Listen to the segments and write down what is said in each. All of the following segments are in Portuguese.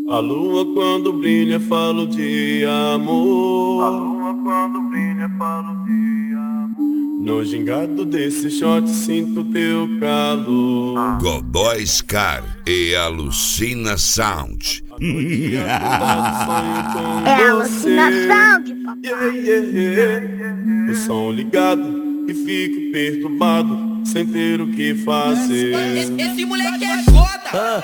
A lua quando brilha falo de amor. A lua quando brilha falo de amor. No gingado desse shot sinto teu calor. Godoy Scar e Alucina Sound. É alucinação de papai. O som ligado e fico perturbado sem ter o que fazer. Esse moleque é foda.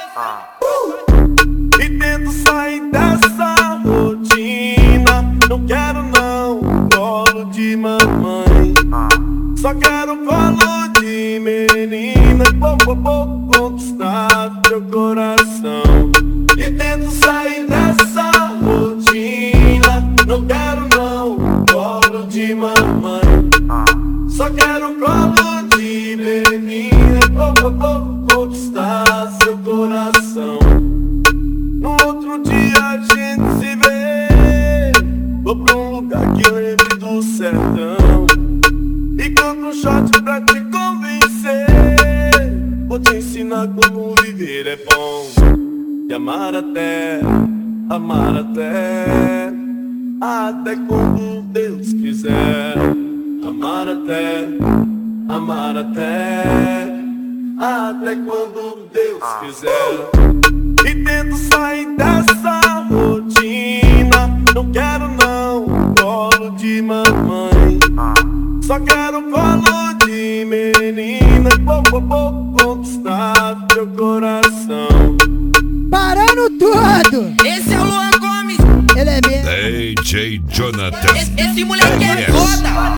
E tento sair dessa rotina. Não quero não colo de mamãe. Só quero colo de menina. Pouco a pouco conquistar teu coração. E tento sair dessa rotina. Não quero não colo de mamãe. Só quero colo de menina. Pouco a pouco conquistar seu coração. No outro dia a gente se vê. Vou pra um lugar que lembre do sertão e compro um shot pra te convencer. Vou te ensinar como viver é bom. E amar até até quando Deus quiser. Amar até até quando Deus quiser. E tento sair dessa rotina. Não quero não colo de mamãe. Só quero colo de menina. Pouco a pouco conquistar teu coração. Parando tudo! Esse é o Luan Gomes. Ele é mesmo. DJ Jonathan. Esse moleque é Yes. foda.